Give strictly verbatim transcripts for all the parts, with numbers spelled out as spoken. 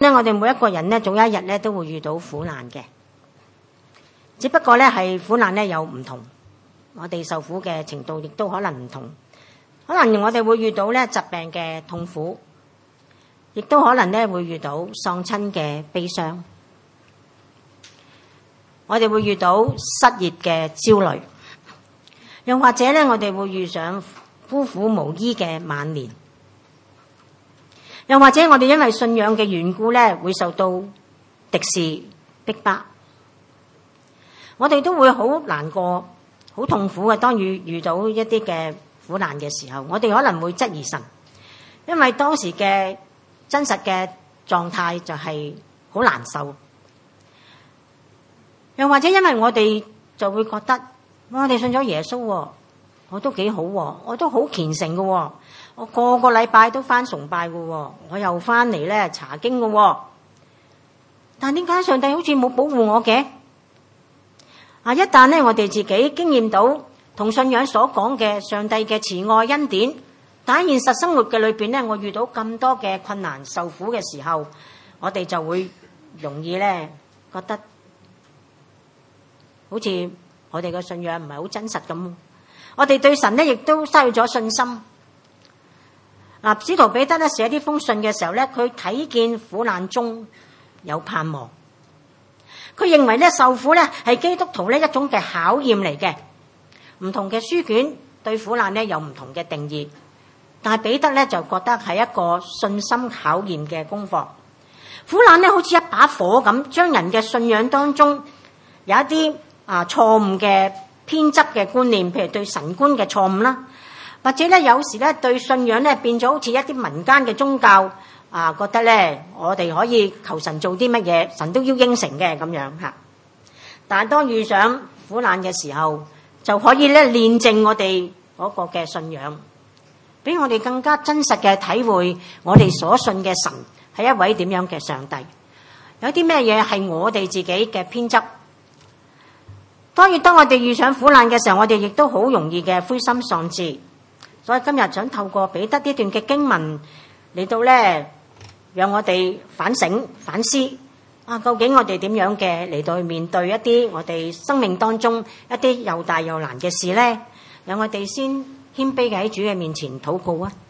咧，我哋每一個人咧，總有一日咧都會遇到苦難嘅，只不過咧係苦難咧有唔同，我哋受苦嘅程度亦都可能唔同。可能我哋會遇到咧疾病嘅痛苦，亦都可能咧會遇到喪親嘅悲傷，我哋會遇到失業嘅焦慮，又或者咧我哋會遇上孤苦無依嘅晚年，又或者我哋因為信仰嘅緣故咧會受到敵視逼迫，我哋都會好難過好痛苦嘅。當遇遇到一啲嘅苦難嘅時候，我哋可能會質疑神，因為當時嘅真實嘅狀態就係好難受。又或者因為我哋就會覺得，我哋信咗耶穌，我都幾好，我都好虔誠嘅，我個個禮拜都返崇拜嘅，我又返嚟咧查經嘅，但點解上帝好似冇保護我嘅？啊！一旦咧我哋自己經驗到同信仰所講嘅上帝嘅慈愛恩典，但喺現實生活嘅裏邊咧，我遇到咁多嘅困難受苦嘅時候，我哋就會容易咧覺得好似我哋嘅信仰唔係好真實咁。我哋對神咧亦都失去咗信心。嗱，使徒彼得咧寫呢封信嘅時候咧，佢睇見苦難中有盼望，佢認為咧受苦咧係基督徒咧一種嘅考驗嚟嘅。唔同嘅書卷對苦難咧有唔同嘅定義，但係彼得咧就覺得係一個信心考驗嘅功課。苦難咧好似一把火咁，將人嘅信仰當中有一啲啊錯誤嘅偏執嘅觀念，譬如對神觀嘅錯誤啦，或者咧有時咧對信仰咧變咗好似一啲民間嘅宗教啊，覺得咧我哋可以求神做啲乜嘢，神都要應承嘅咁樣嚇。但係當遇上苦難嘅時候，就可以咧煉淨我哋嗰個嘅信仰，俾我哋更加真實嘅體會我哋所信嘅神係一位點樣嘅上帝。有啲咩嘢係我哋自己嘅偏執？當然當我哋遇上苦難嘅時候，我哋亦都好容易嘅灰心喪志。所以今日想透過彼得呢段嘅經文嚟到咧，讓我哋反省反思啊，究竟我哋點樣嘅嚟到去面對一啲我哋生命當中一啲又大又難嘅事呢？讓我哋先謙卑嘅喺主嘅面前禱告啊！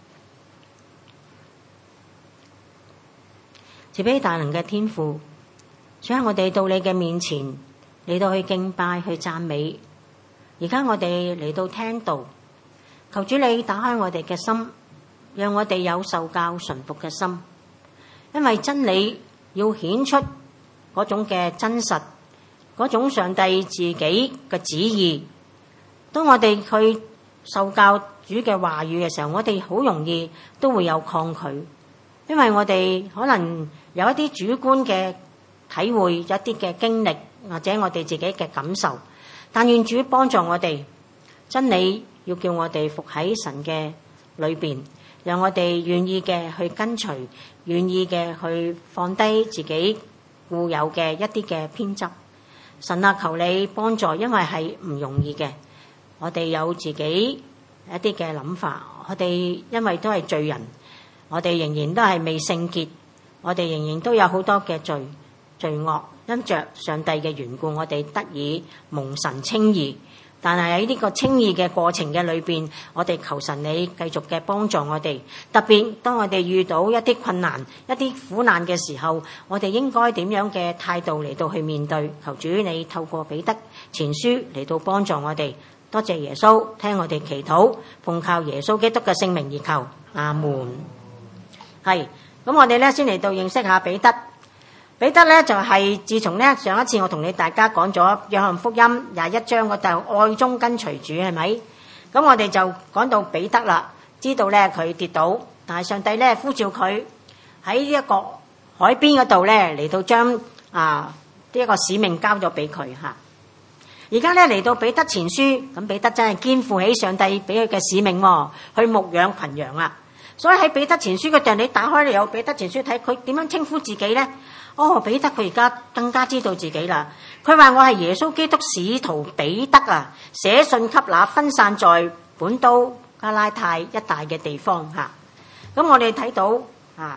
慈悲大能嘅天父，主啊，我哋到你嘅面前嚟到去敬拜去讚美。而家我哋嚟到聽道，求主你打開我哋嘅心，讓我哋有受教順服嘅心，因為真理要顯出嗰種嘅真實，嗰種上帝自己嘅旨意。當我哋去受教主嘅話語嘅時候，我哋好容易都會有抗拒，因為我哋可能有一啲主觀嘅體會，有一啲嘅經歷，或者我哋自己嘅感受。但願主幫助我哋，真理要叫我哋伏喺神嘅裏邊，讓我哋願意嘅去跟隨，願意嘅去放低自己固有嘅一啲嘅偏執。神啊，求你幫助，因為係唔容易嘅。我哋有自己一啲嘅諗法，我哋因為都係罪人，我哋仍然都係未聖潔，我哋仍然都有好多嘅罪罪惡。因着上帝嘅緣故，我哋得以蒙神稱義。但係喺呢個稱義嘅過程嘅裏邊，我哋求神你繼續嘅幫助我哋。特別當我哋遇到一啲困難、一啲苦難嘅時候，我哋應該點樣嘅態度嚟到去面對？求主你透過彼得前書嚟到幫助我哋。多謝耶穌，聽我哋祈禱，奉靠耶穌基督嘅聖名而求，阿門。係咁，我哋咧先嚟到認識下彼得。彼得咧就係、是、自從咧上一次我同你大家講咗約翰福音廿一章嗰度愛中跟隨主，係咪？咁我哋就講到彼得啦，知道咧佢跌倒，但係上帝咧呼召佢喺呢一個海邊嗰度咧嚟到將啊呢一個使命交咗俾佢吓。而家咧嚟到彼得前書，咁彼得真係肩負起上帝俾佢嘅使命，去牧養群羊啦。所以喺彼得前書嗰度，你打開有彼得前書睇佢點樣稱呼自己咧？哦，彼得佢而家更加知道自己啦。佢話我係耶穌基督使徒彼得啊，寫信給那分散在本都加拉太一帶嘅地方吓。咁我哋睇到啊，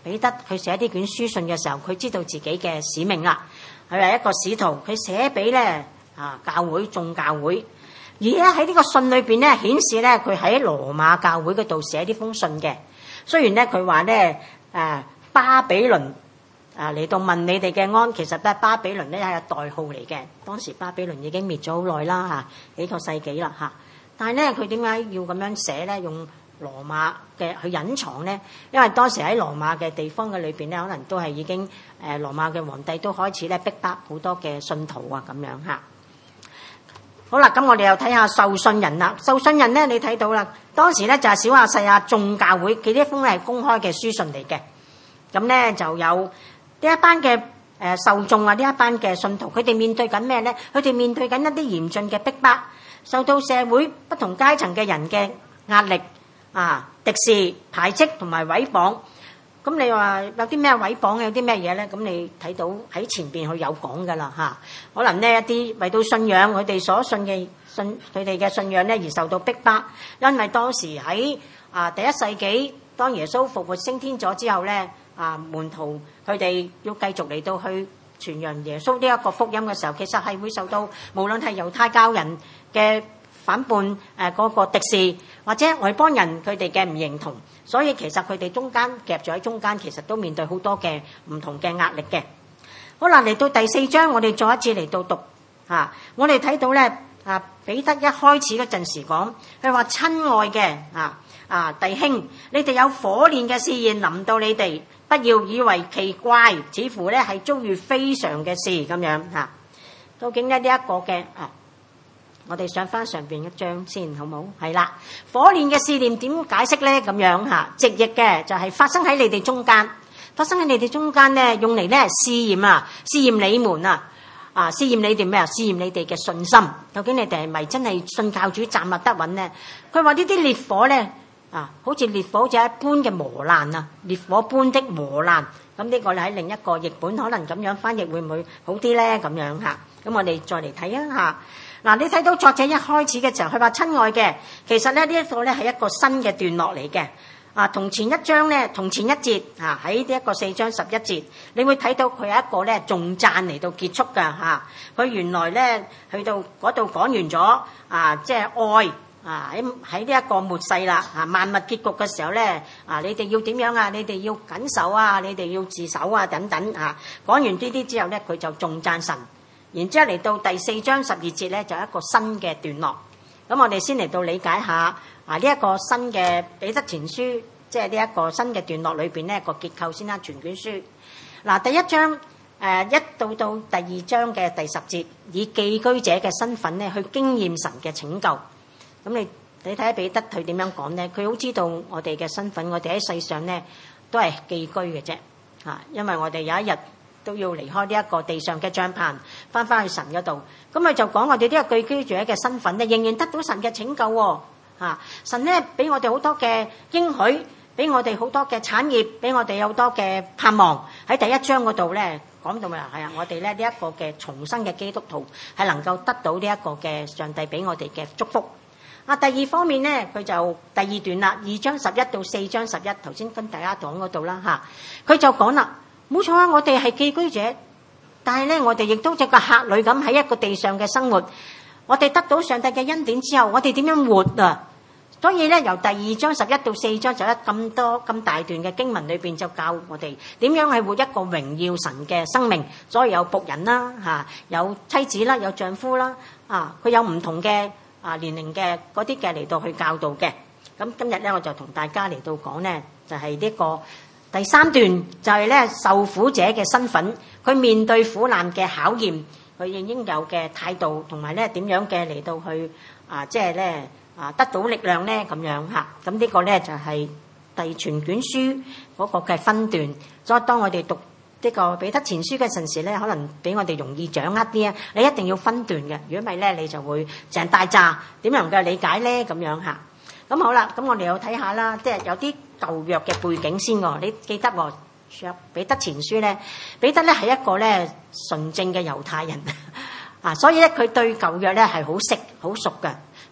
彼得去寫呢卷書信嘅時候，佢知道自己嘅使命啦。佢係一個使徒，佢寫俾咧啊教會眾教會，而咧喺呢個信裏邊咧顯示咧佢喺羅馬教會嗰度寫呢封信嘅。雖然咧佢話咧誒巴比倫啊嚟到問你哋嘅安，其實都係巴比倫咧係個代號嚟嘅。當時巴比倫已經滅咗好耐啦嚇，幾個世紀啦嚇。但係咧佢點解要咁樣寫咧？用羅馬嘅去隱藏咧，因為當時喺羅馬嘅地方嘅裏邊咧，可能都係已經誒羅馬嘅皇帝都開始咧逼迫好多嘅信徒啊咁樣嚇。好啦，咁我哋又睇下受信人啦。受信人咧，你睇到啦，當時咧就係小亞細亞眾教會，佢呢封係公開嘅書信嚟嘅。咁咧就有呢一班嘅誒受眾啊，呢一班嘅信徒，佢哋面對緊咩咧？佢哋面對緊一啲嚴峻嘅逼迫，受到社會不同階層嘅人嘅壓力。啊！敵視、排斥同埋毀謗，咁你話有啲咩毀謗，有啲咩嘢咧？咁你睇到喺前邊佢有講噶啦嚇。可能呢一啲為到信仰，佢哋所信嘅信，佢哋嘅信仰咧而受到逼迫，因為當時喺啊第一世紀，當耶穌復活升天咗之後咧，啊門徒佢哋要繼續嚟到去傳揚耶穌呢一個福音嘅時候，其實係會受到無論係猶太教人嘅反叛誒嗰個敵視，或者外邦人佢哋嘅唔認同，所以其實佢哋中間夾咗喺中間，其實都面對好多嘅唔同嘅壓力嘅。好啦，嚟到第四章，我哋再一次嚟到讀嚇、啊，我哋睇到咧啊，彼得一開始嗰陣時講，佢話親愛嘅啊啊弟兄，你哋有火煉嘅試驗臨到你哋，不要以為奇怪，似乎咧係遭遇非常嘅事咁樣嚇、啊。究竟咧呢一個嘅啊？我哋上翻上邊一章先，好冇？係啦，火煉嘅試驗點解釋咧？咁樣嚇，直譯嘅就係發生喺你哋中間，發生喺你哋中間咧，用嚟咧試驗啊，試驗你們啊，啊試驗你哋咩啊？試驗你哋嘅信心，究竟你哋係咪真係信靠主站立得穩咧？佢話呢啲烈火咧啊，好似烈火好似一般嘅磨難啊，烈火般的磨難。咁呢個喺另一個譯本可能咁樣翻譯會唔會好啲咧？咁樣嚇，咁我哋再嚟睇一下。嗱，你睇到作者一開始嘅時候，佢話親愛嘅，其實咧呢一個咧係一個新嘅段落嚟嘅。啊，同前一章咧，同前一節啊，喺呢一個四章十一節，你會睇到佢有一個咧頌讚嚟到結束㗎嚇。佢原來咧去到嗰度講完咗啊，即係愛啊喺喺呢一個末世啦啊，萬物結局嘅時候咧啊，你哋要點樣啊？你哋要緊守啊，你哋要自守啊，等等啊。講完呢啲之後咧，佢就頌讚神。然之後嚟到第四章十二節咧，就一個新嘅段落。咁我哋先嚟到理解下啊呢一個新嘅彼得前書，即係呢一個新嘅段落裏邊呢個結構先啦。全卷書嗱，第一章誒一到到第二章嘅第十節，以寄居者嘅身份咧去經驗神嘅拯救。咁你你睇下彼得佢點樣講咧？佢好知道我哋嘅身份，我哋喺世上咧都係寄居嘅啫嚇，因為我哋有一日都要離開呢一個地上嘅帳棚，翻返去神嗰度。咁佢就講我哋呢個寄居者嘅身份咧，仍然得到神嘅拯救喎嚇。神咧俾我哋好多嘅應許，俾我哋好多嘅產業，俾我哋有好多嘅盼望。喺第一章嗰度咧講到咪係啊，我哋咧呢一個嘅重生嘅基督徒係能夠得到呢一個嘅上帝俾我哋嘅祝福。啊，第二方面咧，佢就第二段啦，二章十一到四章十一，頭先跟大家講嗰度啦嚇，佢就講啦。冇錯啊！我哋係寄居者，但係咧，我哋亦都似個客旅咁喺一個地上嘅生活。我哋得到上帝嘅恩典之後，我哋點樣活啊？所以咧，由第二章十一到四章就一咁多咁大段嘅經文裏邊，就教我哋點樣係活一個榮耀神嘅生命。所以有僕人啦，嚇，有妻子啦，有丈夫啦，啊，佢有唔同嘅啊年齡嘅嗰啲嘅嚟到去教導嘅。咁今日咧，我就同大家嚟到講咧，就係呢個。第三段就係咧受苦者嘅身份，佢面對苦難嘅考驗，佢應應有嘅態度，同埋咧點樣嘅嚟到去啊，即係咧啊得到力量咧咁樣嚇。咁呢個咧就係第全卷書嗰個嘅分段。所以當我哋讀呢個彼得前書嘅陣時咧，可能俾我哋容易掌握啲啊。你一定要分段嘅，如果唔係咧，你就會成大扎點樣能夠理解咧咁樣嚇。咁好啦，咁我哋又睇下啦，即係有啲舊約嘅背景先喎。你記得喎，彼得前書咧，彼得咧係一個咧純正嘅猶太人啊，所以咧佢對舊約咧係好識好熟嘅。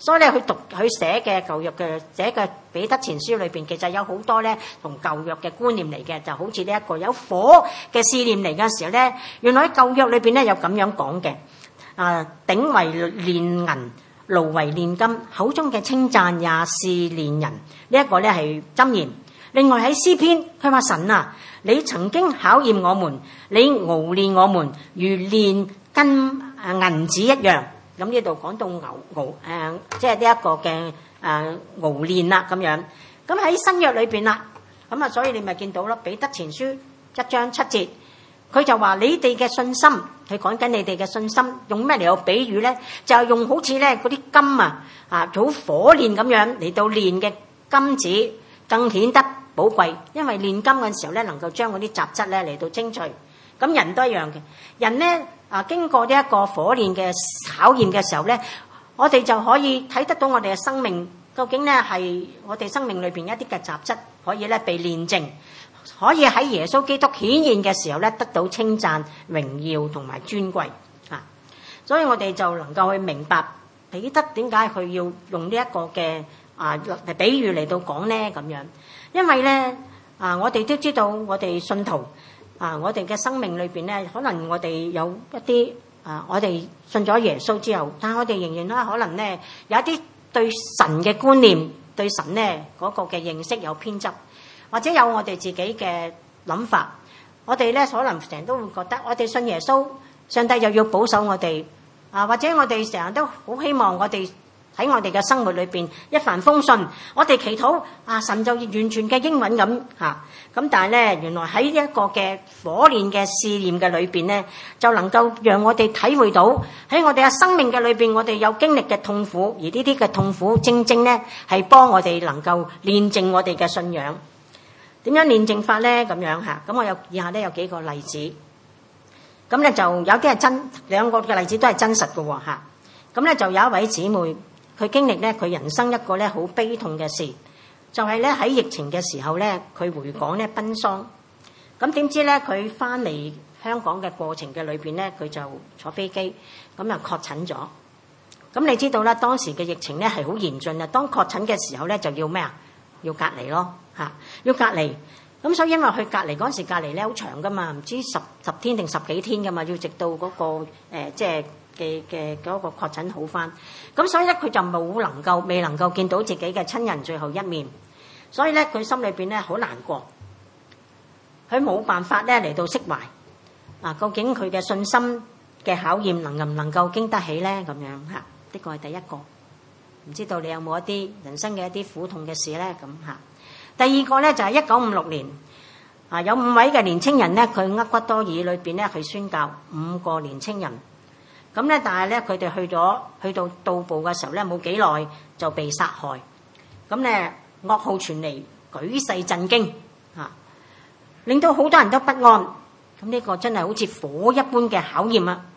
所以咧，佢讀佢寫嘅舊約嘅寫嘅彼得前書裏邊，其實有好多咧同舊約嘅觀念嚟嘅，就好似呢一個有火嘅試驗嚟嘅時候咧，原來喺舊約裏邊咧有咁樣講嘅，啊，鼎為煉銀，爐為煉金，口中嘅稱讚也試煉人。呢、這、一個咧係箴言。另外喺詩篇，佢話神啊，你曾經考驗我們，你熬煉我們，如煉金誒銀子一樣。咁呢度講到熬熬誒，即係呢一個嘅誒熬煉啦咁樣。咁喺新約裏邊啦，咁啊，所以你咪見到咯，彼得前書一章七節，佢就話你哋嘅信心，佢講緊你哋嘅信心，用咩嚟到比喻咧？就係用好似咧嗰啲金啊，啊好火煉咁樣嚟到煉嘅金子，更顯得寶貴，因為煉金嘅時候咧，能夠將嗰啲雜質咧嚟到清除。咁人都一樣嘅，人咧啊經過呢一個火煉嘅考驗嘅時候咧，我哋就可以睇得到我哋嘅生命究竟咧係我哋生命裏邊一啲嘅雜質可以咧被煉淨，可以喺耶穌基督顯現嘅時候咧得到稱讚、榮耀同埋尊貴啊！所以我哋就能夠去明白彼得點解佢要用呢一個嘅啊比喻嚟到講咧咁樣，因為咧啊我哋都知道我哋信徒。啊！我哋嘅生命裏邊咧，可能我哋有一啲啊，我哋信咗耶穌之後，但係我哋仍然咧，可能咧有一啲對神嘅觀念、對神咧嗰個嘅認識有偏執，或者有我哋自己嘅諗法。我哋咧可能成日都會覺得，我哋信耶穌，上帝又要保守我哋啊，或者我哋成日都好希望我哋喺我哋嘅生活裏邊一帆風順，我哋祈禱啊，神就完全嘅應允咁嚇。咁但係咧，原來喺一個嘅火煉嘅試驗嘅裏邊咧，就能夠讓我哋體會到喺我哋嘅生命嘅裏邊，我哋有經歷嘅痛苦，而呢啲嘅痛苦正正咧係幫我哋能夠煉淨我哋嘅信仰。點樣煉淨法咧？咁樣嚇。咁我有以下咧有幾個例子。咁咧就有啲係真，兩個嘅例子都係真實嘅喎嚇。咁咧就有一位姊妹。佢經歷咧，佢人生一個咧好悲痛嘅事，就係咧喺疫情嘅時候咧，佢回港咧奔喪。咁點知咧，佢翻嚟香港嘅過程嘅裏邊咧，佢就坐飛機，咁又確診咗。咁你知道啦，當時嘅疫情咧係好嚴峻啊。當確診嘅時候咧，就要咩啊？要隔離咯，嚇，要隔離。咁所以因為佢隔離嗰陣時，隔離咧好長噶嘛，唔知十十天定十幾天噶嘛，要直到嗰個誒即係。嘅嘅嗰個確診好翻，咁所以咧佢就冇能夠未能夠見到自己嘅親人最後一面，所以咧佢心裏邊咧好難過，佢冇辦法咧嚟到釋懷啊！究竟佢嘅信心嘅考驗能唔能夠經得起咧？咁樣嚇，呢個係第一個。唔知道你有冇一啲人生嘅一啲苦痛嘅事咧？咁嚇。第二個咧就係一九五六年啊，有五位嘅年青人咧，佢厄瓜多爾裏邊咧去宣教，五個年青人。咁咧，但係咧，佢哋去咗去到到埗嘅時候咧，冇幾耐就被殺害。咁咧，噩耗傳嚟，舉世震驚嚇，令到好多人都不安。咁呢個真係好似火一般嘅考驗啊！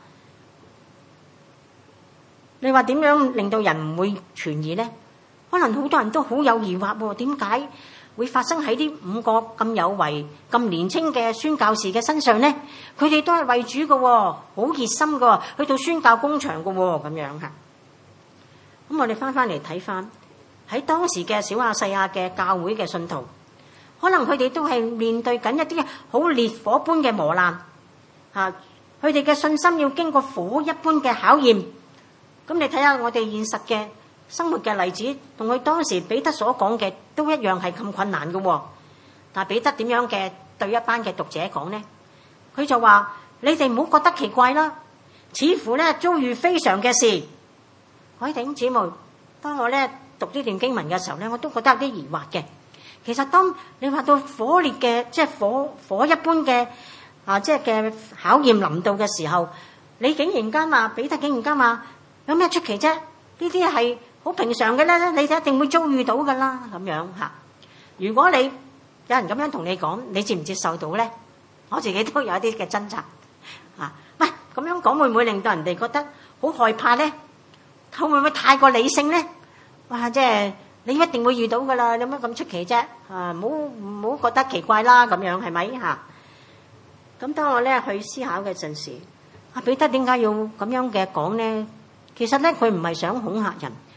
你話點樣令到人唔會傳疑咧？可能好多人都好有疑惑喎，點解會發生喺呢五個咁有為、咁年輕嘅宣教士嘅身上咧？佢哋都係為主嘅喎，好熱心嘅喎，去到宣教工場嘅喎，咁樣嚇。咁我哋翻翻嚟睇翻喺當時嘅小亞細亞嘅教會嘅信徒，可能佢哋都係面對緊一啲好烈火般嘅磨難嚇，佢哋嘅信心要經過火一般嘅考驗。咁你睇下我哋現實嘅生活嘅例子，同佢當時彼得所講嘅都一樣係咁困難嘅喎。但係彼得點樣嘅對一班嘅讀者講呢？佢就話：你哋唔好覺得奇怪啦，似乎咧遭遇非常嘅事。各位弟兄姊妹，當我咧讀呢段經文嘅時候咧，我都覺得有啲疑惑嘅。其實當你話到火烈嘅，即係火火一般嘅啊，即係嘅考驗臨到嘅時候，你竟然間話彼得竟然間話有咩出奇啫？呢啲係好平常嘅啦，你一定會遭遇到噶啦，咁樣嚇。如果你有人咁樣同你講，你接唔接受到咧？我自己都有一啲嘅掙扎嚇。喂，咁樣講會唔會令到人哋覺得好害怕咧？會唔會太過理性咧？哇！即係你一定會遇到噶啦，有乜咁出奇啫？啊，唔好唔好覺得奇怪啦，咁樣係咪嚇？咁當我咧去思考嘅陣時，阿彼得點解要咁樣嘅講咧？其實咧，佢唔係想恐嚇人，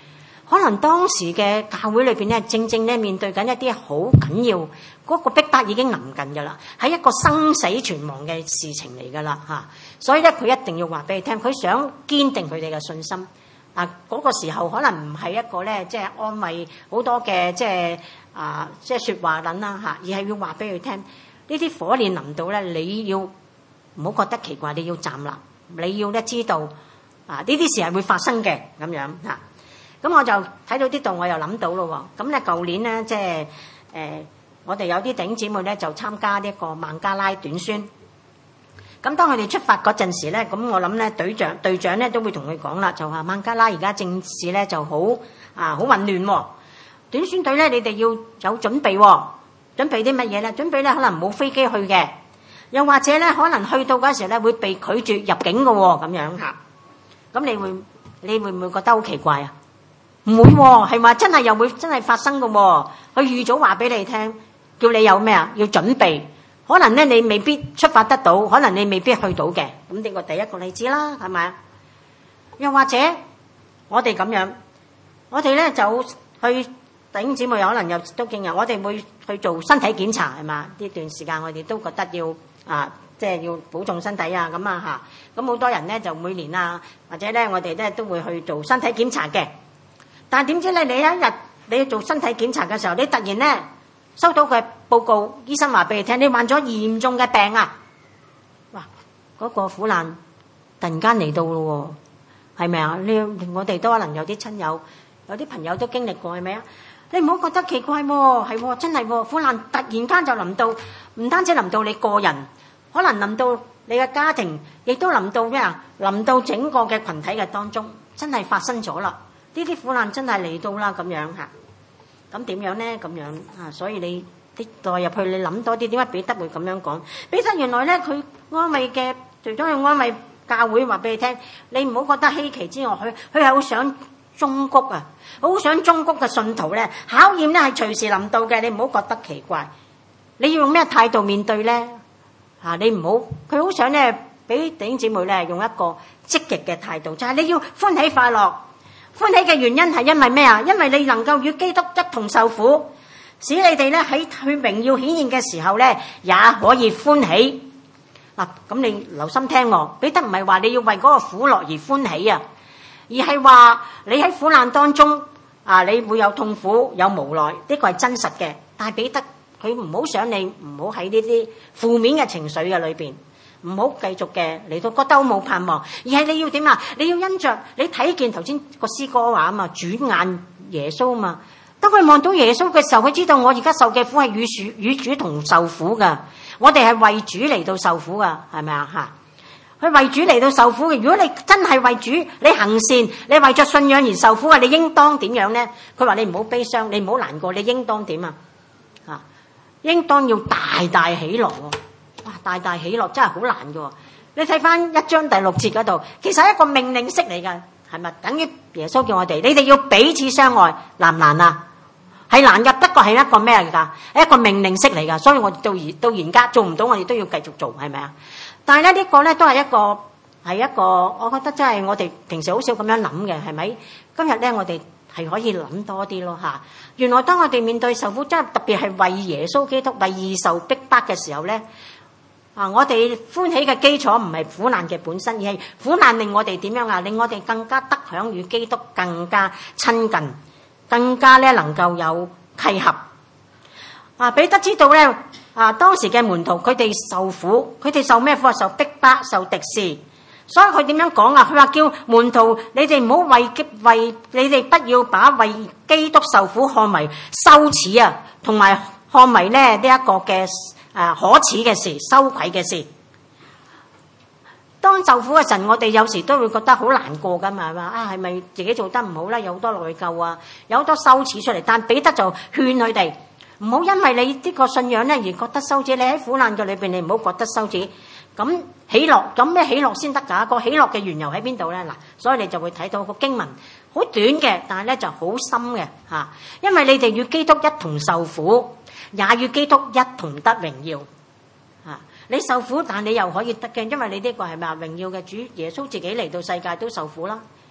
可能當時嘅教會裏邊咧，正正咧面對緊一啲好緊要，嗰個逼迫已經臨近噶啦，係一個生死存亡嘅事情嚟噶啦嚇。所以咧，佢一定要話俾你聽，佢想堅定佢哋嘅信心。啊，嗰個時候可能唔係一個咧，即係安慰好多嘅即係啊，即係説話撚啦嚇，而係要話俾佢聽，呢啲火煉臨到咧，你要唔好覺得奇怪，你要站立，你要咧知道啊，呢啲事係會發生嘅咁樣嚇。咁我就睇到呢度，我又諗到咯喎。咁咧，舊年咧，即係誒，我哋有啲弟兄姊妹咧就參加呢一個孟加拉短宣。咁當佢哋出發嗰陣時咧，咁我諗咧隊長隊長咧都會同佢講啦，就話孟加拉而家政治咧就好啊好混亂喎。短宣隊咧，你哋要有準備喎，準備啲乜嘢咧？準備咧可能冇飛機去嘅，又或者咧可能去到嗰時咧會被拒絕入境嘅喎，咁樣嚇。咁你會你會唔會覺得好奇怪啊？唔會喎，係話真係又會真係發生嘅喎。佢預早話俾你聽，叫你有咩啊？要準備。可能咧你未必出發得到，可能你未必去到嘅。咁呢個第一個例子啦，係咪啊？又或者我哋咁樣，我哋咧就去弟兄姊妹可能又都見人，我哋會去做身體檢查係嘛？呢段時間我哋都覺得要啊，即係要保重身體啊咁啊嚇。咁好多人咧就每年啊，或者咧我哋咧都會去做身體檢查嘅。但係點知咧？你一日你去做身體檢查嘅時候，你突然咧收到嘅報告，醫生話俾你聽，你患咗嚴重嘅病啊！哇！嗰個苦難突然間嚟到咯喎，係咪啊？你我哋都可能有啲親友、有啲朋友都經歷過，係咪啊？你唔好覺得奇怪喎，係喎，真係喎，苦難突然間就臨到，唔單止臨到你個人，可能臨到你嘅家庭，亦都臨到咩啊？臨到整個嘅群體嘅當中，真係發生咗啦！呢啲苦難真係嚟到啦，咁樣嚇。咁點樣咧？咁樣啊，所以你啲代入去，你諗多啲，點解彼得會咁樣講？彼得原來咧，佢安慰嘅，除咗去安慰教會，話俾你聽，你唔好覺得稀奇之外，佢佢係好想忠谷啊，好想忠谷嘅信徒咧，考驗咧係隨時臨到嘅，你唔好覺得奇怪。你要用咩態度面對咧？啊，你唔好，佢好想咧俾弟兄姊妹咧用一個積極嘅態度，就係你要歡喜快樂。歡喜嘅原因係因為咩啊？因為你能夠與基督一同受苦，使你哋咧喺佢榮耀顯現嘅時候咧，也可以歡喜。嗱，咁你留心聽喎，彼得唔係話你要為嗰個苦樂而歡喜啊，而係話你喺苦難當中啊，你會有痛苦、有無奈，呢個係真實嘅。但係彼得佢唔好想你唔好喺呢啲負面嘅情緒嘅裏邊。唔好繼續嘅嚟到覺得好冇盼望，而係你要點啊？你要因着你睇見頭先個詩歌話啊嘛，轉眼耶穌啊嘛。當佢望到耶穌嘅時候，佢知道我而家受嘅苦係與主與主同受苦噶。我哋係為主嚟到受苦噶，係咪啊？吓，佢為主嚟到受苦嘅。如果你真係為主，你行善，你為着信仰而受苦啊，你應當點樣咧？佢話你唔好悲傷，你唔好難過，你應當點啊？吓，應當要大大喜樂。哇！大大喜樂真係好難嘅喎，你睇翻一章第六節嗰度，其實係一個命令式嚟㗎，係咪？等於耶穌叫我哋，你哋要彼此相愛，難唔難啊？係難嘅，不過係一個咩嚟㗎？係一個命令式嚟㗎，所以我哋到而到而家做唔到，我哋都要繼續做，係咪啊？但係咧呢個咧都係一個係一個，我覺得真係我哋平時好少咁樣諗嘅，係咪？今日咧我哋係可以諗多啲咯嚇。原來當我哋面對受苦，真係特別係為耶穌基督為義受逼迫嘅時候咧。啊！我哋歡喜嘅基礎唔係苦難嘅本身，而係苦難令我哋點樣啊？令我哋更加得享與基督更加親近，更加咧能夠有契合。啊！彼得知道咧，啊當時嘅門徒佢哋受苦，佢哋受咩苦啊？受逼迫、受敵視。所以佢點樣講啊？佢話叫門徒，你哋唔好為為你哋不要把為基督受苦看為羞恥啊，同埋看為咧呢一個嘅。啊！可恥嘅事，羞愧嘅事。當受苦嘅陣，我哋有時都會覺得好難過噶嘛，係嘛？啊，係咪自己做得唔好啦？有好多內疚啊，有好多羞恥出嚟。但彼得就勸佢哋唔好因為你呢個信仰咧而覺得羞恥。你喺苦難嘅裏邊，你唔好覺得羞恥。咁喜樂，咁咩喜樂先得㗎？個喜樂嘅緣由喺邊度咧？嗱，所以你就會睇到個經文好短嘅，但係咧就好深嘅嚇。因為你哋與基督一同受苦。也與基督一同得榮耀，啊！你受苦，但你又可以得嘅，因為你呢個係咪啊？榮耀嘅主耶穌自己嚟到世界都受苦啦，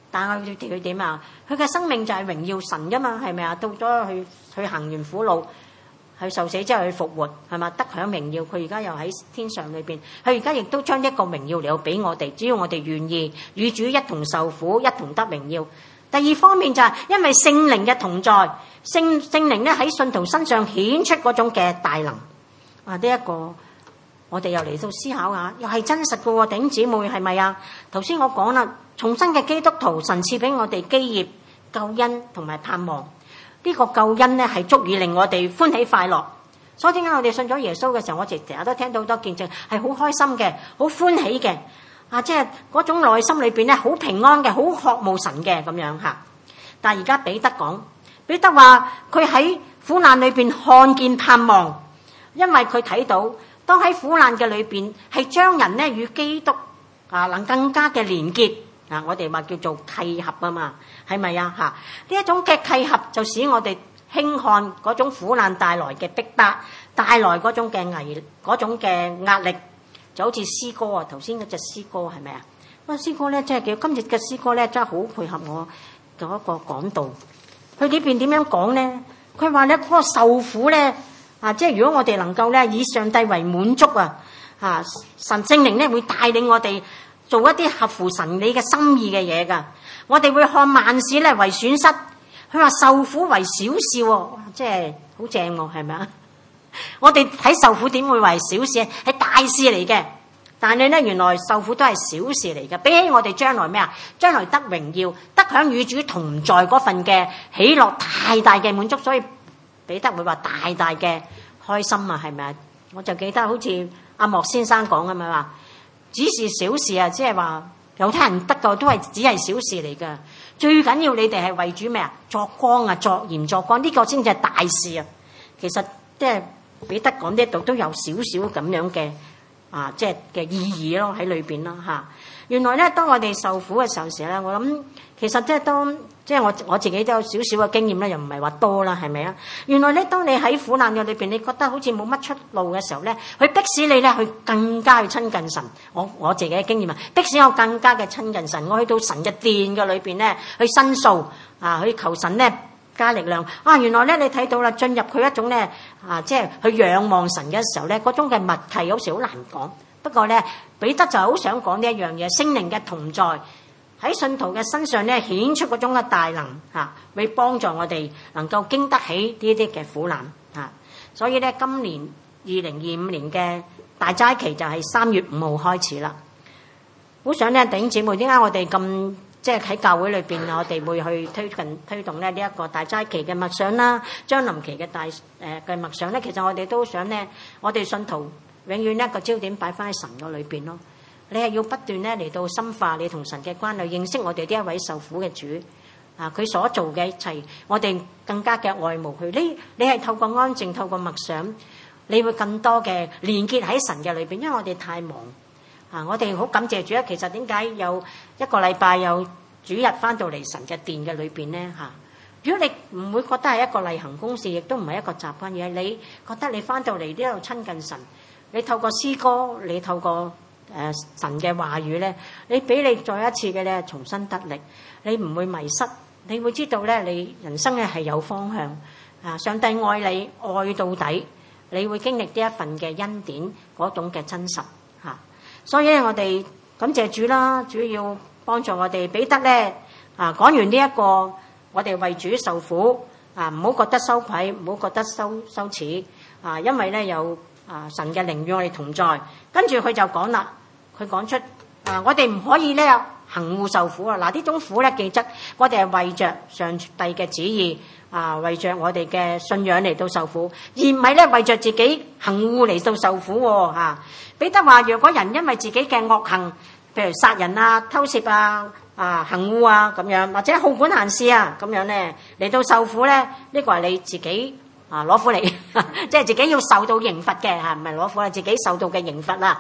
但係佢佢點啊？佢嘅生命就係榮耀神噶嘛，係咪啊？到咗去去行完苦路，去受死之後去復活，係嘛？得享榮耀。佢而家又喺天上裏邊，佢而家亦都將一個榮耀嚟到俾我哋，只要我哋願意與主一同受苦，一同得榮耀。第二方面就係因為聖靈嘅同在，聖聖靈咧喺信徒身上顯出嗰種嘅大能。啊，呢一個我哋又嚟到思考下，又係真實嘅喎，弟兄姊妹係咪啊？頭先我講啦，重生嘅基督徒，神賜俾我哋基業、救恩同埋盼望。呢個救恩咧係足以令我哋歡喜快樂。所以點解我哋信咗耶穌嘅時候，我哋成日都聽到好多見證，係好開心嘅，好歡喜嘅。啊！即係嗰種內心裏邊咧，好平安嘅，好渴慕神嘅咁樣嚇。但係而家彼得講，彼得話佢喺苦難裏邊看見盼望，因為佢睇到當喺苦難嘅裏邊係將人咧與基督啊能更加嘅連結啊！我哋話叫做契合啊嘛，係咪啊嚇？呢一種嘅契合就使我哋輕看嗰種苦難帶來嘅逼迫，帶來嗰種嘅危嗰種嘅壓力。就好似詩歌啊，頭先嗰隻詩歌係咪啊？嗰個詩歌咧，即係叫今日嘅詩歌咧，真係好配合我嗰個講道。佢呢邊點樣講咧？佢話咧嗰個受苦咧啊，即係如果我哋能夠咧以上帝為滿足啊，啊神聖靈咧會帶領我哋做一啲合乎神理嘅心意嘅嘢㗎。我哋會看萬事咧為損失，佢話受苦為小事喎，即係好正喎，係咪啊？我哋睇受苦點會為小事？係大事嚟嘅。但係咧，原來受苦都係小事嚟嘅。比起我哋將來咩啊？將來得榮耀、得享與主同在嗰份嘅喜樂，大大嘅滿足。所以彼得會話大大嘅開心啊，係咪啊？我就記得好似阿莫先生講咁樣話，只是小事啊，即係話猶太人得救都係只係小事嚟㗎。最緊要你哋係為主咩啊？作光啊，作鹽作光，呢個先至係大事啊。其實即係。彼得講呢度都有少少咁樣嘅啊，即係嘅意義咯喺裏邊啦嚇。原來咧，當我哋受苦嘅時候時咧，我諗其實即係當即係我我自己都有少少嘅經驗咧，又唔係話多啦，係咪啊？原來咧，當你喺苦難嘅裏邊，你覺得好似冇乜出路嘅時候咧，佢迫使你咧去更加去親近神。我我自己嘅經驗啊，迫使我更加嘅親近神。我去到神嘅殿嘅裏邊咧，去申訴啊，去求神咧加力量啊！原來咧，你睇到啦，進入佢一種咧啊，即係去仰望神嘅時候咧，嗰種嘅默契有時好難講。不過咧，彼得就好想講呢一樣嘢，聖靈嘅同在喺信徒嘅身上咧，顯出嗰種嘅大能嚇，會幫助我哋能夠經得起呢啲嘅苦難嚇。所以咧，今年二零二五年嘅大齋期就係三月五號開始啦。好想咧，弟兄姊妹，點解我哋咁？即係喺教會裏邊，我哋會去推近推動咧呢一個大齋期嘅默想啦，將臨期嘅大誒嘅默想咧。其實我哋都想咧，我哋信徒永遠咧個焦點擺翻喺神個裏邊咯。你係要不斷咧嚟到深化你同神嘅關係，認識我哋呢一位受苦嘅主啊！佢所做嘅一切，我哋更加嘅愛慕佢。你你係透過安靜，透過默想，你會更多嘅連結喺神嘅裏邊。因為我哋太忙。啊！我哋好感謝主啊！其實點解有一個禮拜有主日翻到嚟神嘅殿嘅裏邊咧？嚇！如果你唔會覺得係一個例行公事，亦都唔係一個習慣嘢，你覺得你翻到嚟呢度親近神，你透過詩歌，你透過誒、呃、神嘅話語咧，你俾你再一次嘅咧重新得力，你唔會迷失，你會知道咧你人生咧係有方向啊！上帝愛你愛到底，你會經歷呢一份嘅恩典嗰種嘅真實。所以咧，我哋感謝主啦，主要幫助我哋彼得咧啊，講完呢、這、一個，我哋為主受苦啊，唔好覺得羞愧，唔好覺得羞羞恥啊，因為咧有啊神嘅靈與我哋同在。跟住佢就講啦，佢講出啊，我哋唔可以咧行惡受苦啊！嗱，呢種苦咧，記得我哋係為着上帝嘅旨意啊，為着我哋嘅信仰嚟到受苦，而唔係咧為着自己行惡嚟到受苦喎嚇。彼得話：若果人因為自己嘅惡行，譬如殺人啊、偷竊啊、啊行惡啊咁樣，或者好管閒事啊咁樣咧，嚟到受苦咧，呢、這個係你自己啊攞苦嚟，即係自己要受到刑罰嘅嚇，唔係攞苦啦，自己受到嘅刑罰啦。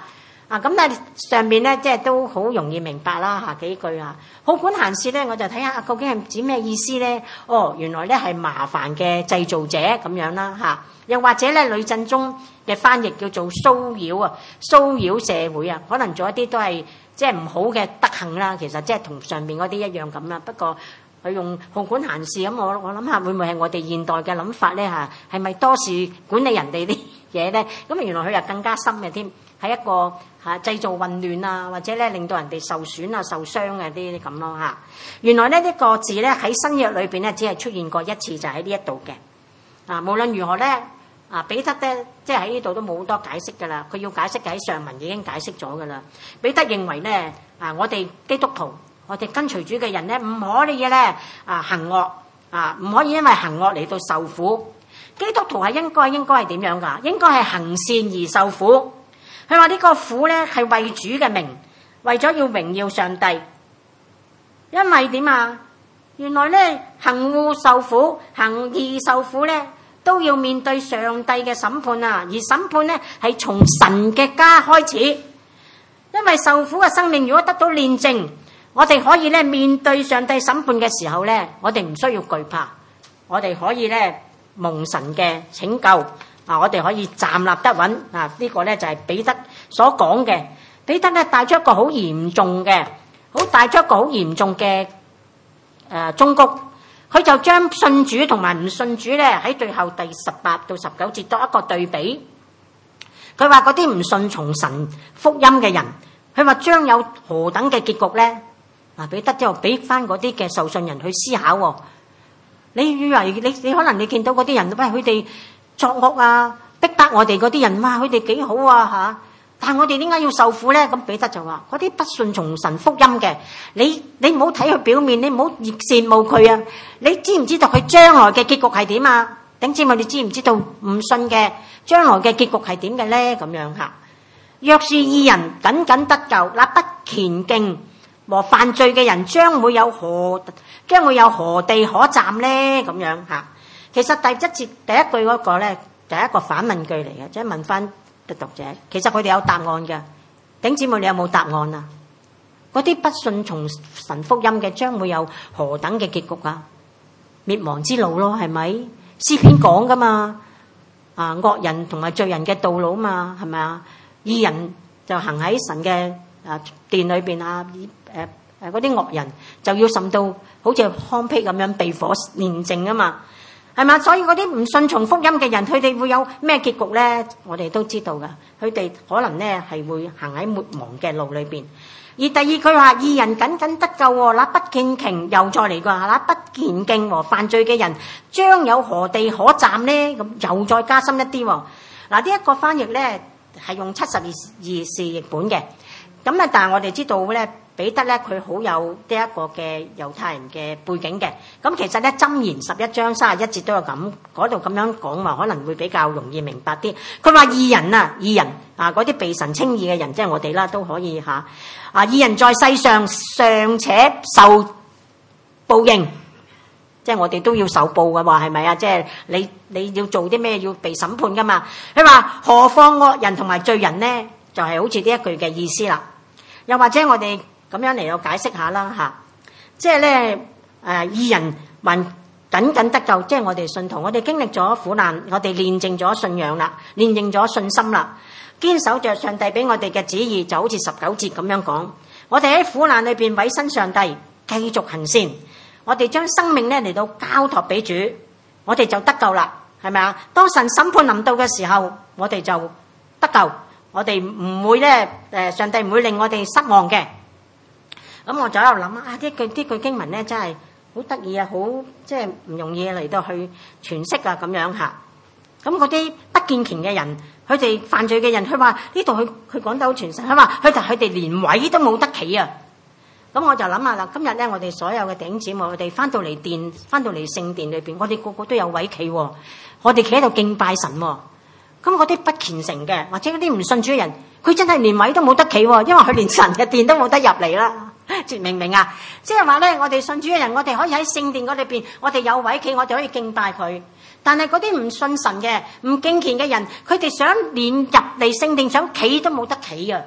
啊，咁咧上面咧即係都好容易明白啦嚇幾句啊。好管閒事咧，我就睇下究竟係指咩意思咧？哦，原來咧係麻煩嘅製造者咁樣啦嚇。又或者咧呂振中嘅翻譯叫做騷擾啊，騷擾社會啊，可能做一啲都係即係唔好嘅德行啦。其實即係同上面嗰啲一樣咁啦。不過佢用好管閒事咁，我我諗下會唔會係我哋現代嘅諗法咧嚇？係咪多事管理人哋啲嘢咧？咁原來佢又更加深嘅添。係一個嚇製造混亂啊，或者咧令到人哋受損啊、受傷嘅啲咁咯嚇。原來咧呢個字咧喺新約裏邊咧只係出現過一次，就喺呢一度嘅。啊，無論如何咧，啊彼得咧即係喺呢度都冇好多解釋㗎啦。佢要解釋嘅喺上文已經解釋咗㗎啦。彼得認為咧啊，我哋基督徒，我哋跟隨主嘅人咧唔可以咧啊行惡啊，唔可以因為行惡嚟到受苦。基督徒係應該應該係點樣㗎？應該係行善而受苦。佢話呢個苦咧係為主嘅名，為咗要榮耀上帝。因為點啊？原來咧行惡受苦，行義受苦咧，都要面對上帝嘅審判啊！而審判咧係從神嘅家開始。因為受苦嘅生命如果得到煉淨，我哋可以咧面對上帝審判嘅時候咧，我哋唔需要懼怕，我哋可以咧蒙神嘅拯救。啊！我哋可以站立得穩啊！呢個咧就係彼得所講嘅。彼得咧帶出一個好嚴重嘅，好帶出一個好嚴重嘅誒忠告。佢就將信主同埋唔信主咧喺最後第十八到十九節作一個對比。佢話嗰啲唔信從神福音嘅人，佢話將有何等嘅結局咧？嗱，彼得就俾翻嗰啲嘅受信人去思考喎。你以為你你可能你見到嗰啲人，喂佢哋作惡啊，逼迫我哋嗰啲人，哇！佢哋幾好啊嚇，但係我哋點解要受苦咧？咁彼得就話：嗰啲不信從神福音嘅，你你唔好睇佢表面，你唔好羨慕佢啊！你知唔知道佢將來嘅結局係點啊？頂知我哋知唔知道唔信嘅將來嘅結局係點嘅咧？咁樣嚇。若是義人僅僅得救，那不虔敬和犯罪嘅人將會有何將會有何地可站咧？咁樣嚇。其實第一節第一句嗰個咧，第一個反問句嚟嘅，即係問翻嘅讀者。其實佢哋有答案嘅。頂姊妹，你有冇答案啊？嗰啲不信從神福音嘅，將會有何等嘅結局啊？滅亡之路咯，係咪？詩篇講噶嘛？啊，惡人同埋罪人嘅道路嘛，係咪啊？義人就行喺神嘅啊殿裏邊啊，誒誒嗰啲惡人就要滲到好似糠秕咁樣被火煉淨啊嘛。係嘛？所以嗰啲唔信從福音嘅人，佢哋會有咩結局咧？我哋都知道噶，佢哋可能咧係會行喺滅亡嘅路裏邊。而第二句話，義人僅僅得救喎，那不虔敬又再嚟過，那不虔敬和犯罪嘅人，將有何地可站呢？咁又再加深一啲喎。嗱，呢一個翻譯咧係用七十二士譯本嘅，咁啊，但係我哋知道咧。彼得咧，佢好有呢一個嘅猶太人嘅背景嘅。咁其實咧，箴言十一章三十一節都有咁嗰度咁樣講話，可能會比較容易明白啲。佢話義人啊，義人啊，嗰啲被神稱義嘅人，即係我哋啦，都可以嚇啊！義人在世上尚且受報應，即係我哋都要受報嘅話，係咪啊？即係你你要做啲咩要被審判噶嘛？佢話何況惡人同埋罪人咧，就係、是、好似呢一句嘅意思啦。又或者我哋。咁樣嚟到解釋下啦嚇，即係咧誒義人還僅僅得救，即係我哋信徒，我哋經歷咗苦難，我哋煉淨咗信仰啦，煉淨咗信心啦，堅守着上帝俾我哋嘅旨意，就好似十九節咁樣講，我哋喺苦難裏邊委身上帝，繼續行善，我哋將生命咧嚟到交託俾主，我哋就得救啦，係咪啊？當神審判臨到嘅時候，我哋就得救，我哋唔會咧誒，上帝唔會令我哋失望嘅。咁我就喺度諗啊！呢句呢句經文咧，真係好得意啊，好即係唔容易嚟到去詮釋啊，咁樣嚇。咁嗰啲不敬虔嘅人，佢哋犯罪嘅人，佢話呢度佢佢講得好全實，佢話佢就佢哋連位都冇得企啊！咁我就諗下啦，今日咧我哋所有嘅弟兄姊妹，我哋翻到嚟殿，翻到嚟聖殿裏邊，我哋個個都有位企喎，我哋企喺度敬拜神喎。咁嗰啲不虔誠嘅，或者嗰啲唔信主嘅人，佢真係連位都冇得企喎，因為佢連神嘅殿都冇得入嚟啦。明唔明啊？即係話咧，我哋信主嘅人，我哋可以喺聖殿嗰裏邊，我哋有位企，我哋可以敬拜佢。但係嗰啲唔信神嘅、唔敬虔嘅人，佢哋想連入嚟聖殿想企都冇得企啊！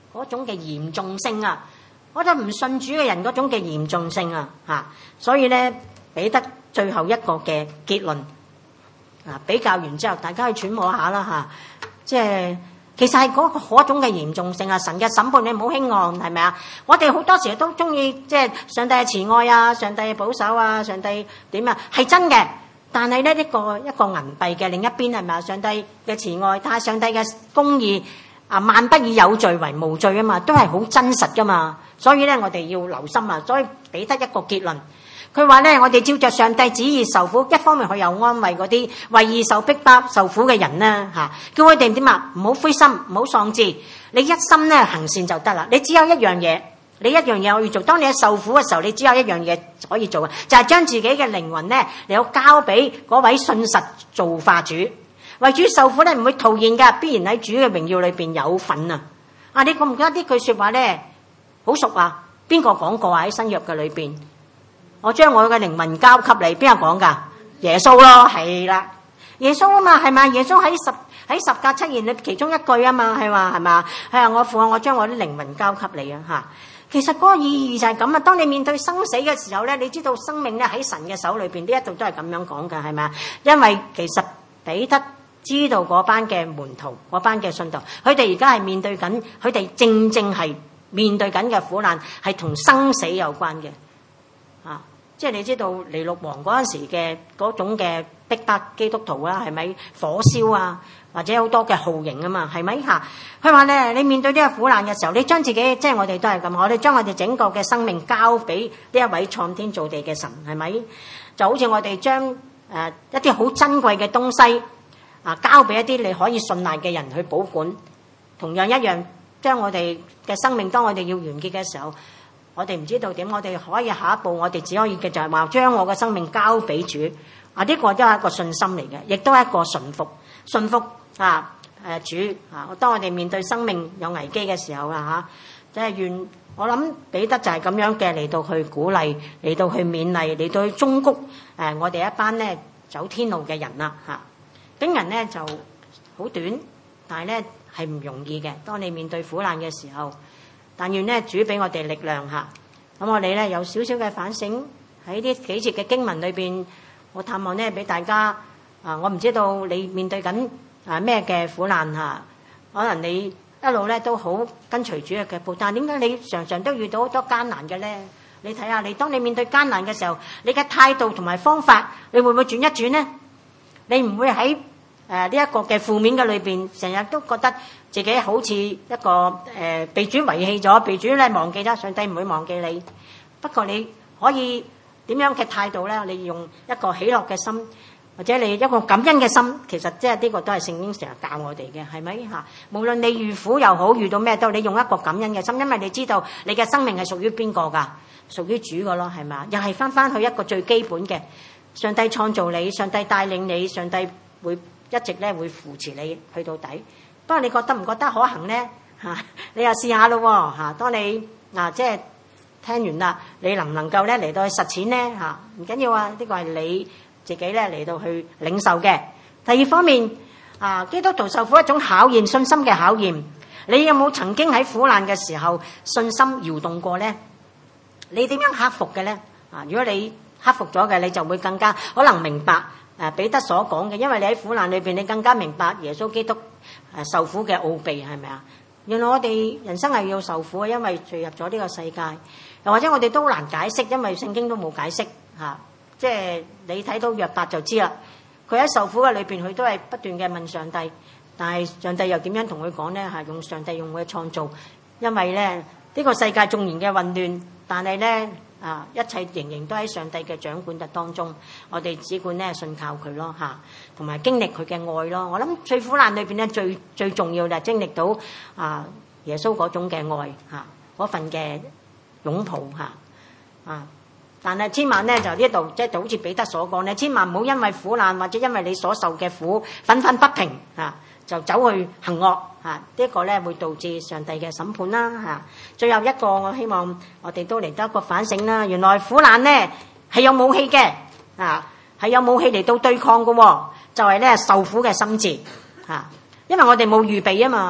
嗰種嘅嚴重性啊，我覺得唔信主嘅人嗰種嘅嚴重性啊嚇，所以咧彼得最後一個嘅結論啊，比較完之後，大家去揣摩下啦嚇，即係其實係嗰個嗰種嘅嚴重性啊，神嘅審判你唔好輕看，係咪啊？我哋好多時都中意即係上帝嘅慈愛啊，上帝嘅保守啊，上帝點啊，係真嘅。但係咧，一個一個銀幣嘅另一邊係咪啊？上帝嘅慈愛，但係上帝嘅公義啊，萬不以有罪為無罪啊嘛，都係好真實噶嘛。所以咧，我哋要留心啊。所以俾得一個結論，佢話咧，我哋照着上帝旨意受苦，一方面佢又安慰嗰啲為義受逼迫受苦嘅人啦嚇，叫佢哋點啊？唔好灰心，唔好喪志，你一心咧行善就得啦。你只有一樣嘢。你一樣嘢我要做，當你喺受苦嘅時候，你只有一樣嘢可以做嘅，就係將自己嘅靈魂咧，你要交俾嗰位信實造化主。為主受苦咧，唔會徒然噶，必然喺主嘅榮耀裏邊有份啊！啊，你覺唔覺得呢句說話咧好熟啊？邊個講過啊？喺新約嘅裏邊，我將我嘅靈魂交給你，邊個講噶？耶穌咯，係啦，耶穌啊嘛，係咪？耶穌喺十喺十架七言裏其中一句啊嘛，係嘛，係嘛？係啊，我父啊，我將我啲靈魂交給你啊，吓。其實嗰個意義就係咁啊！當你面對生死嘅時候咧，你知道生命咧喺神嘅手裏邊，呢一度都係咁樣講嘅，係咪啊？因為其實彼得知道嗰班嘅門徒、嗰班嘅信徒，佢哋而家係面對緊，佢哋正正係面對緊嘅苦難係同生死有關嘅啊！即係你知道尼祿王嗰陣時嘅嗰種嘅逼迫基督徒啊，係咪火燒啊？或者好多嘅酷刑啊嘛，係咪嚇？佢話咧，你面對呢個苦難嘅時候，你將自己即係我哋都係咁，我哋將我哋整個嘅生命交俾呢一位創天造地嘅神，係咪？就好似我哋將誒、呃、一啲好珍貴嘅東西啊，交俾一啲你可以信賴嘅人去保管。同樣一樣，將我哋嘅生命，當我哋要完結嘅時候，我哋唔知道點，我哋可以下一步，我哋只可以嘅就係話將我嘅生命交俾主啊！呢、這個都係一個信心嚟嘅，亦都係一個順服，順服。啊！誒主啊！當我哋面對生命有危機嘅時候啊嚇，即係願我諗彼得就係咁樣嘅嚟到去鼓勵，嚟到去勉勵，嚟到去忠告誒我哋一班咧走天路嘅人啦嚇。經人咧就好短，但係咧係唔容易嘅。當你面對苦難嘅時候，但願咧主俾我哋力量嚇。咁我哋咧有少少嘅反省喺呢幾節嘅經文裏邊，我探望咧俾大家啊！我唔知道你面對緊啊咩嘅苦難嚇，可能你一路咧都好跟隨主嘅腳步，但係點解你常常都遇到好多艱難嘅咧？你睇下，你當你面對艱難嘅時候，你嘅態度同埋方法，你會唔會轉一轉呢？你唔會喺誒呢一個嘅負面嘅裏邊，成日都覺得自己好似一個誒、呃、被主遺棄咗，被主咧忘記咗，上帝唔會忘記你。不過你可以點樣嘅態度咧？你用一個喜樂嘅心。或者你一個感恩嘅心，其實即係呢個都係聖經成日教我哋嘅，係咪嚇？無論你遇苦又好，遇到咩都，你用一個感恩嘅心，因為你知道你嘅生命係屬於邊個㗎？屬於主㗎咯，係咪？又係返返去一個最基本嘅，上帝創造你，上帝帶領你，上帝會一直咧會扶持你去到底。不過你覺得唔覺得可行咧？嚇，你又試下咯喎嚇。當你嗱即係聽完啦，你能唔能夠咧嚟到去實踐咧嚇？唔緊要啊，呢個係你自己咧嚟到去領受嘅。第二方面啊，基督徒受苦一種考驗，信心嘅考驗。你有冇曾經喺苦難嘅時候信心搖動過咧？你點樣克服嘅咧？啊，如果你克服咗嘅，你就會更加可能明白誒彼得所講嘅，因為你喺苦難裏邊，你更加明白耶穌基督誒受苦嘅奧秘，係咪啊？原來我哋人生係要受苦嘅，因為墜入咗呢個世界，又或者我哋都好難解釋，因為聖經都冇解釋嚇。即係你睇到約伯就知啦，佢喺受苦嘅裏邊，佢都係不斷嘅問上帝，但係上帝又點樣同佢講咧？係用上帝用佢嘅創造，因為咧呢個世界縱然嘅混亂，但係咧啊一切仍然都喺上帝嘅掌管嘅當中，我哋只管咧信靠佢咯嚇，同埋經歷佢嘅愛咯。我諗最苦難裏邊咧最最重要就係經歷到啊耶穌嗰種嘅愛嚇，嗰份嘅擁抱嚇啊。但係千萬咧就呢度即係就好似彼得所講咧，千萬唔好因為苦難或者因為你所受嘅苦憤憤不平嚇，就走去行惡嚇，呢一個咧會導致上帝嘅審判啦嚇。最後一個我希望我哋都嚟得一個反省啦，原來苦難咧係有武器嘅啊，係有武器嚟到對抗嘅喎，就係咧受苦嘅心志嚇，因為我哋冇預備啊嘛。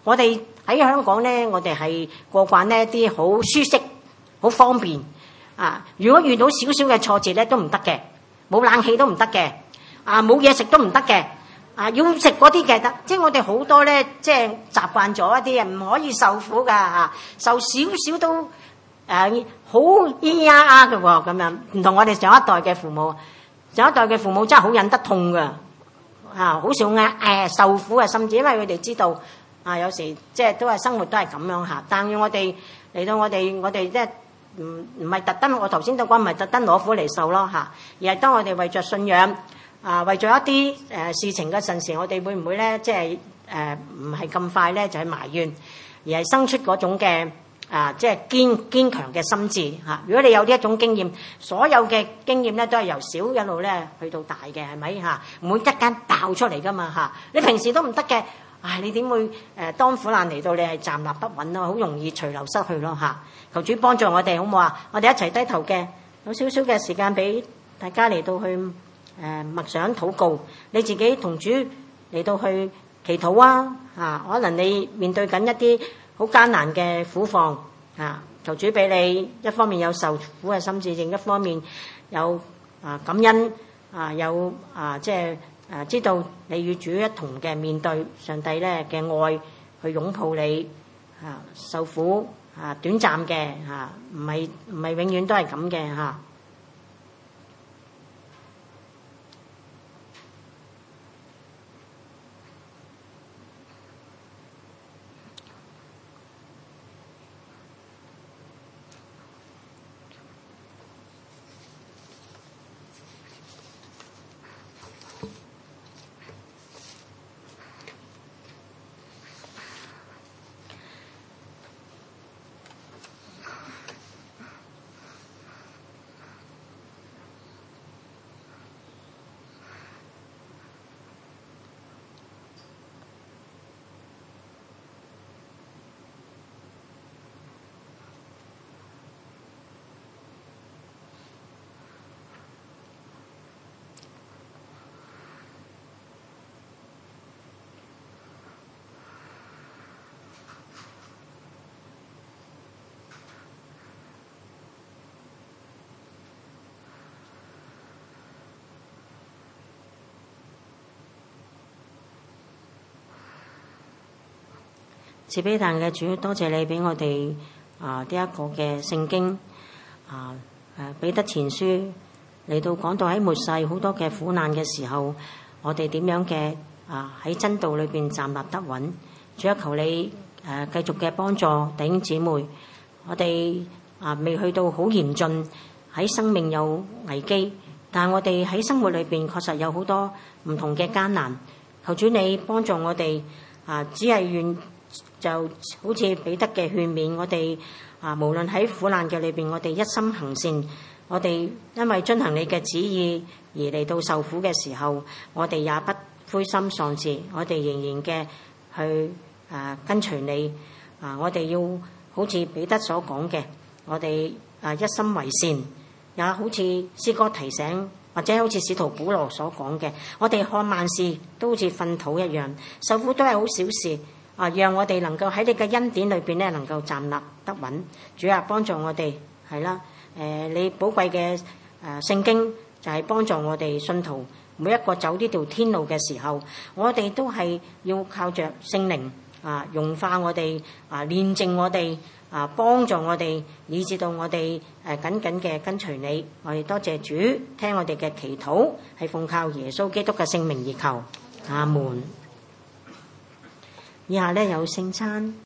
我哋喺香港咧，我哋係過慣呢一啲好舒適、好方便啊。如果遇到少少嘅挫折咧，都唔得嘅，冇冷氣都唔得嘅，啊冇嘢食都唔得嘅，啊要食嗰啲嘅得。即係我哋好多咧，即係習慣咗一啲啊，唔可以受苦㗎嚇，受少少都誒好咿咿呀呀嘅喎，咁樣唔同我哋上一代嘅父母，上一代嘅父母真係好忍得痛㗎。啊，好少壓誒受苦啊，甚至因為佢哋知道啊，有時即係都係生活都係咁樣嚇。但要我哋嚟到我哋，我哋即係唔唔係特登，我頭先都講唔係特登攞苦嚟受咯嚇，而係當我哋為着信仰啊，為咗一啲誒、呃、事情嘅陣時，我哋會唔會咧即係誒唔係咁快咧就去埋怨，而係生出嗰種嘅。啊，即係堅堅強嘅心智嚇。如果你有呢一種經驗，所有嘅經驗咧都係由小一路咧去到大嘅，係咪嚇？唔會一間爆出嚟噶嘛嚇。你平時都唔得嘅，唉，你點會誒、呃、當苦難嚟到你係站立不穩咯？好容易隨流失去咯嚇。求主幫助我哋好唔好啊？我哋一齊低頭嘅，有少少嘅時間俾大家嚟到去誒、呃、默想禱告，你自己同主嚟到去祈禱啊嚇。可能你面對緊一啲好艱難嘅苦況啊！求主俾你一方面有受苦嘅心志，另一方面有啊感恩啊，有啊即係啊知道你與主一同嘅面對上帝咧嘅愛去擁抱你啊，受苦啊短暫嘅嚇，唔係唔係永遠都係咁嘅嚇。慈悲大嘅主，多謝你俾我哋啊呢一個嘅聖經啊誒彼得前書嚟到講到喺末世好多嘅苦難嘅時候，我哋點樣嘅啊喺真道裏邊站立得穩。主啊，求你誒繼續嘅幫助弟兄姊妹，我哋啊未去到好嚴峻，喺生命有危機，但係我哋喺生活裏邊確實有好多唔同嘅艱難。求主你幫助我哋啊，只係願。就好似彼得嘅勸勉，我哋啊，無論喺苦難嘅裏邊，我哋一心行善，我哋因為遵行你嘅旨意而嚟到受苦嘅時候，我哋也不灰心喪志，我哋仍然嘅去啊跟隨你啊，我哋要好似彼得所講嘅，我哋啊一心為善，也好似詩歌提醒，或者好似使徒保羅所講嘅，我哋看萬事都好似糞土一樣，受苦都係好小事。啊！讓我哋能夠喺你嘅恩典裏邊咧，能夠站立得穩。主啊，幫助我哋係啦。誒、呃，你寶貴嘅誒聖經就係幫助我哋信徒每一個走呢條天路嘅時候，我哋都係要靠着聖靈啊，融化我哋啊，煉淨我哋啊，幫助我哋，以至到我哋誒緊緊嘅跟隨你。我哋多謝主，聽我哋嘅祈禱，係奉靠耶穌基督嘅聖名而求。阿門。以下咧有聖餐。